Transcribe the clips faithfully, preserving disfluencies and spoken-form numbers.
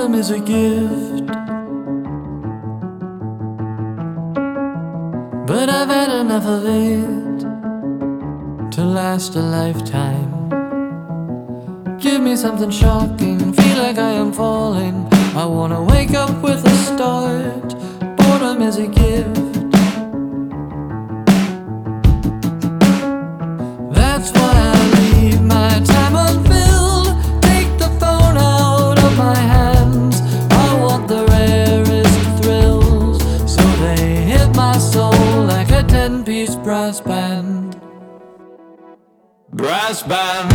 boredom is a gift, but I've had enough of it to last a lifetime. Give me something shocking, feel like I am falling. I wanna wake up with a start. Boredom is a gift. That's why I leave my time unfilled. Take the phone out of my hands. I want the rarest thrills, so they hit my soul like a ten-piece brass band. Brass band.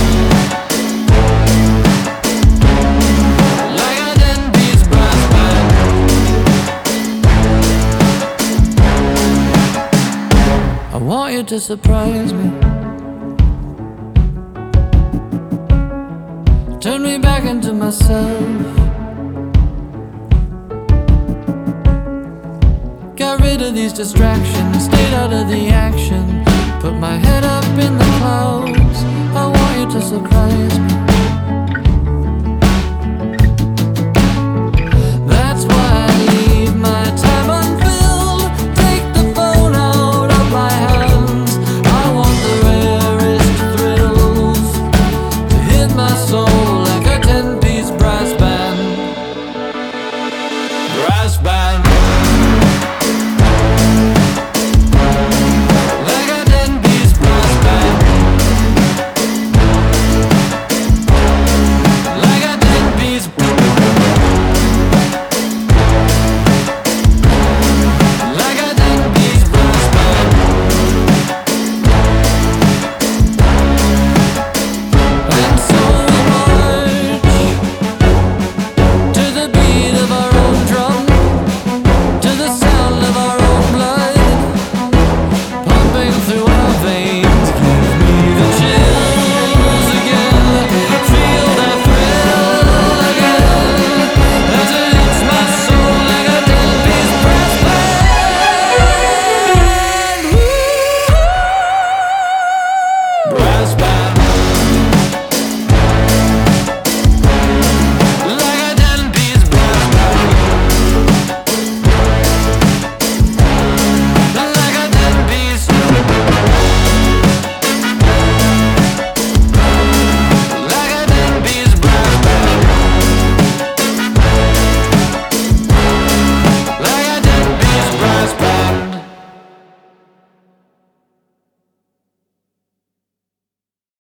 Like a ten-piece brass band. I want you to surprise me. Turn me back into myself. Got rid of these distractions, stayed out of the action. Put my head up in the clouds. I want you to surprise me.